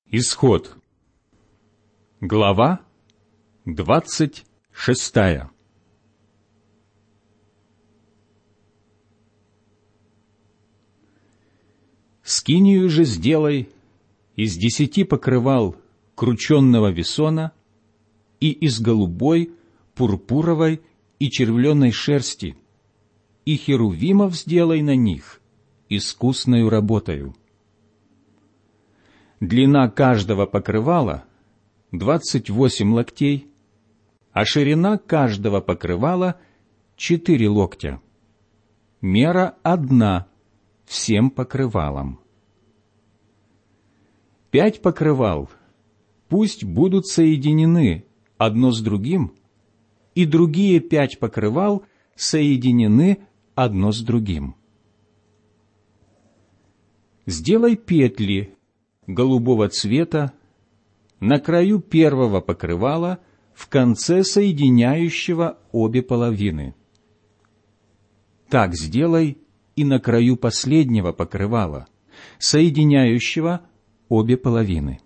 Исход. Глава 26. Скинию же сделай из 10 покрывал крученного весона и из голубой, пурпуровой и червленой шерсти, и херувимов сделай на них искусною работою. Длина каждого покрывала 28 локтей, а ширина каждого покрывала 4 локтя. Мера одна всем покрывалам. 5 покрывал пусть будут соединены одно с другим, и другие 5 покрывал соединены одно с другим. Сделай петли голубого цвета на краю первого покрывала в конце соединяющего обе половины. Так сделай и на краю последнего покрывала, соединяющего обе половины.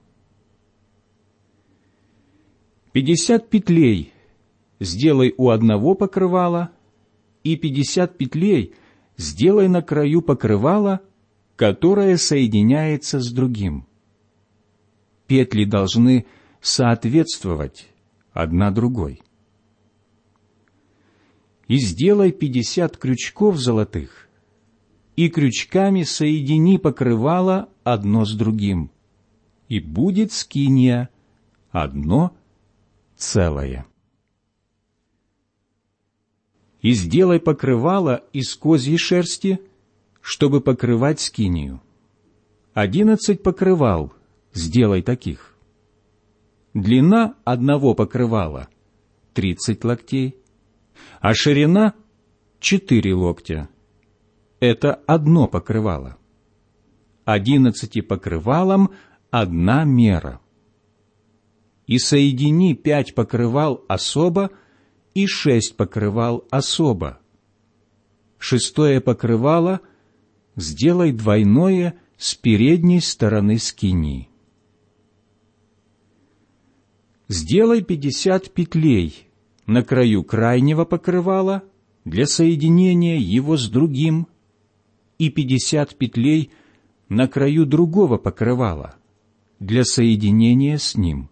50 петлей сделай у одного покрывала, и 50 петлей сделай на краю покрывала, которое соединяется с другим. Петли должны соответствовать одна другой. И сделай 50 крючков золотых, и крючками соедини покрывало одно с другим, и будет скиния одно целое. И сделай покрывало из козьей шерсти, чтобы покрывать скинию. 11 покрывал сделай таких. Длина одного покрывала 30 локтей, а ширина 4 локтя. Это одно покрывало. 11 покрывалам одна мера. И соедини 5 покрывал особо и 6 покрывал особо. 6 покрывало сделай двойное с передней стороны скинии. Сделай 50 петлей на краю крайнего покрывала для соединения его с другим, и 50 петлей на краю другого покрывала для соединения с ним.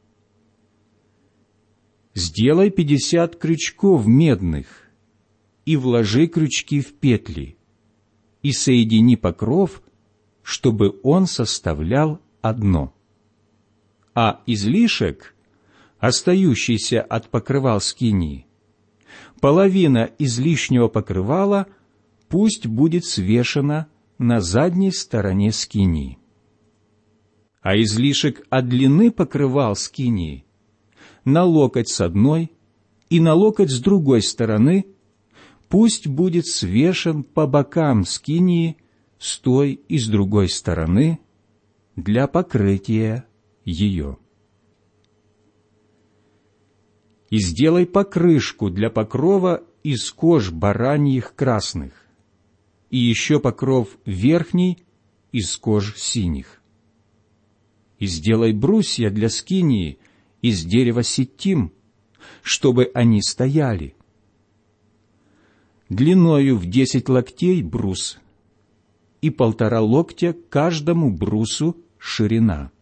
Сделай 50 крючков медных и вложи крючки в петли, и соедини покров, чтобы он составлял одно. А излишек, остающийся от покрывал скинии, половина излишнего покрывала пусть будет свешена на задней стороне скинии. А излишек от длины покрывал скинии на локоть с одной и на локоть с другой стороны пусть будет свешен по бокам скинии с той и с другой стороны для покрытия ее. И сделай покрышку для покрова из кож бараньих красных, и еще покров верхний из кож синих. И сделай брусья для скинии из дерева ситим, чтобы они стояли. Длиною в 10 локтей брус, и 1,5 локтя каждому брусу ширина.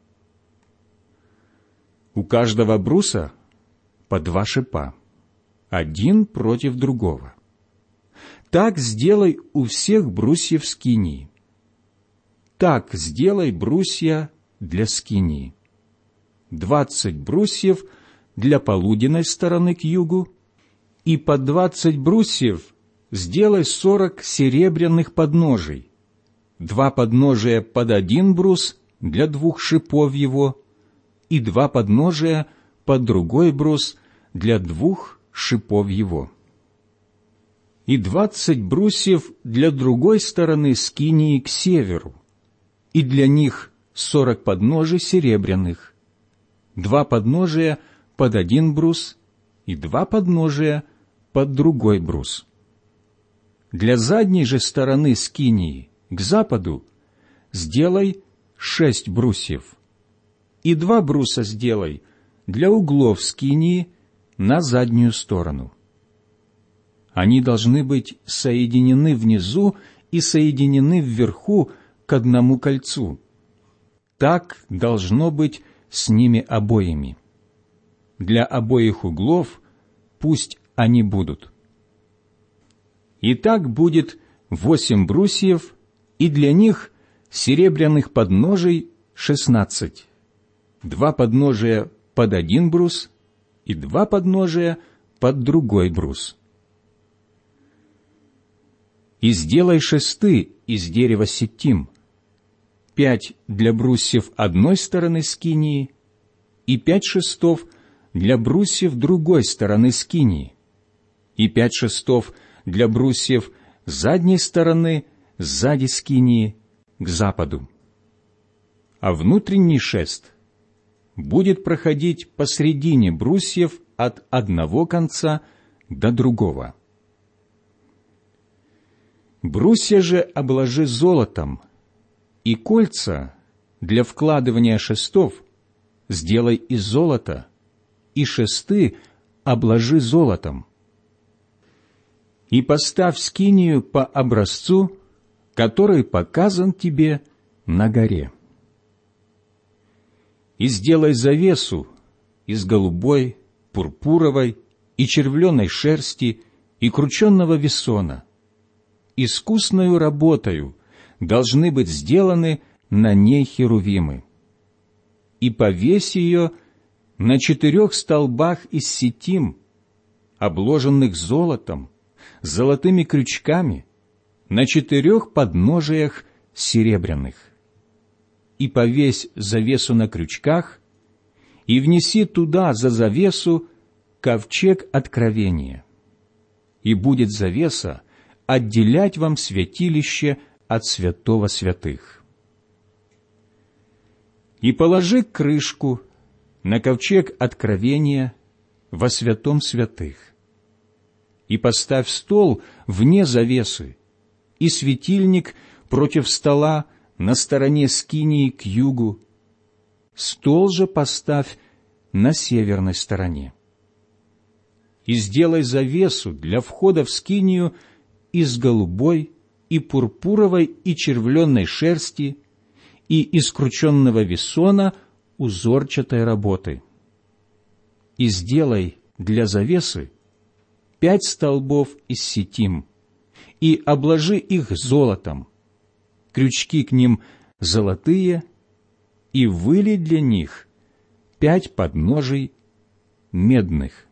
У каждого бруса по 2 шипа, один против другого. Так сделай у всех брусьев скинии. Так сделай брусья для скинии. 20 брусьев для полуденной стороны к югу, и по 20 брусьев сделай 40 серебряных подножий, 2 подножия под 1 брус для 2 шипов его, и 2 подножия под другой брус для 2 шипов его. И 20 брусьев для другой стороны скинии к северу, и для них 40 подножий серебряных, 2 подножия под 1 брус и 2 подножия под другой брус. Для задней же стороны скинии к западу сделай 6 брусьев, И 2 бруса сделай для углов скинии на заднюю сторону. Они должны быть соединены внизу и соединены вверху к одному кольцу. Так должно быть с ними обоими. Для обоих углов пусть они будут. И так будет 8 брусьев, и для них серебряных подножий 16. 2 подножия под 1 брус и 2 подножия под другой брус. И сделай шесты из дерева ситим, 5 для брусьев одной стороны скинии и 5 шестов для брусьев другой стороны скинии, и 5 шестов для брусьев задней стороны сзади скинии к западу. А внутренний шест будет проходить посредине брусьев от одного конца до другого. Брусья же обложи золотом, и кольца для вкладывания шестов сделай из золота, и шесты обложи золотом. И поставь скинию по образцу, который показан тебе на горе. И сделай завесу из голубой, пурпуровой и червленой шерсти и крученного весона. Искусною работою должны быть сделаны на ней херувимы. И повесь ее на 4 столбах из ситим, обложенных золотом, золотыми крючками, на 4 подножиях серебряных. И повесь завесу на крючках, и внеси туда за завесу ковчег откровения. И будет завеса отделять вам святилище от святого святых. И положи крышку на ковчег откровения во святом святых. И поставь стол вне завесы, и светильник против стола на стороне скинии к югу. Стол же поставь на северной стороне. И сделай завесу для входа в скинию из голубой и пурпуровой и червленной шерсти и из крученного весона узорчатой работы. И сделай для завесы 5 столбов из ситим, и обложи их золотом, крючки к ним золотые, и вылей для них 5 подножий медных.